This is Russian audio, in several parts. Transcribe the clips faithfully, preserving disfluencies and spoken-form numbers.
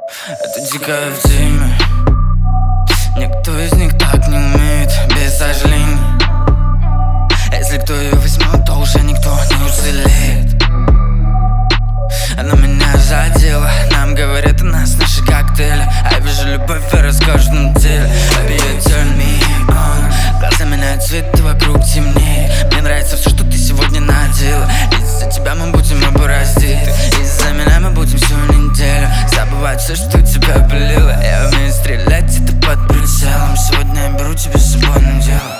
Это дикая в теме. Никто из них так не умеет, без сожалений. Если кто ее возьмет, то уже никто не уцелеет. Она меня задела, нам говорят о нас наши коктейли. А я вижу любовь и роскошь на теле. Baby, you turn me on. Глаза меняют цвет, и вокруг темнее. Мне нравится все, что ты сегодня надела. Из-за тебя мы будем оба раздеты. Из-за меня мы будем всю неделю забывать все, что тебя болело. Я умею стрелять, это под прицелом. Сегодня я беру тебя с собой на дело.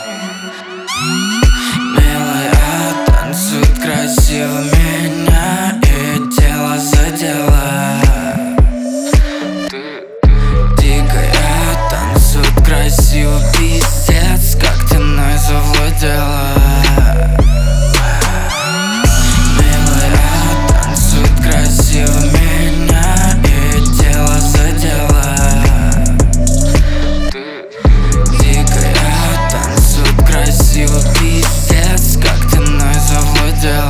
Милая, танцует красиво меня, и тело задела. Дикая, танцует красиво, пиздец, как ты мной завладела. Милая, танцует красиво меня, и тело задела. Дикая, танцует красиво, пиздец, как ты мной завладела.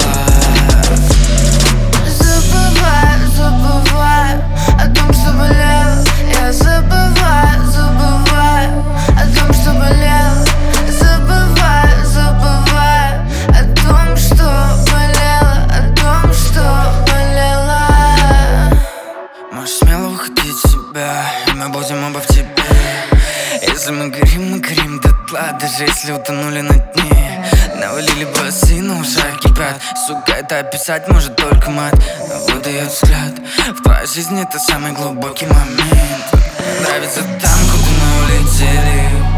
Забываю, забываю о том, что болело. Я забываю, забываю о том, что болело. Забываю, забываю о том, что болело, о том, что болело. Можешь смело выходить в себя, и мы будем оба в тебе. Если мы горим, мы горим дотла, даже если утонули на дне. Навалили басы, на ушах кипят. Сука, это описать может только мать. Вот ее взгляд, в твоей жизни это самый глубокий момент. Нравится там, куда мы улетели.